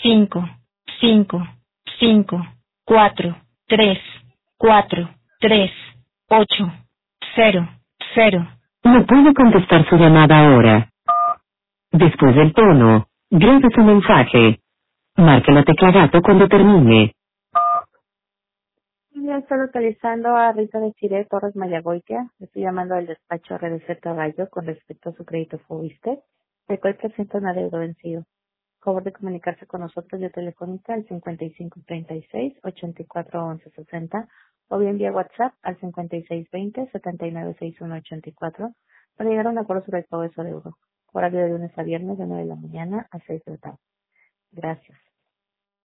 5, 5, 5, 4, 3, 4, 3, 8, 0, 0. No puede contestar su llamada ahora. Después del tono, grabe su mensaje. Marque la tecla gato cuando termine. Ya estoy localizando a Rita de Chile Torres Mayagoitia. Estoy llamando al despacho RDC Rayo con respecto a su crédito Fobiste, el cual presenta un adeudo vencido. Favor de comunicarse con nosotros vía telefónica al 5536-841160 o bien vía WhatsApp al 5620-796184 para llegar a un acuerdo sobre el pago de su adeudo. Horario de lunes a viernes de 9 de la mañana a 6 de la tarde. Gracias.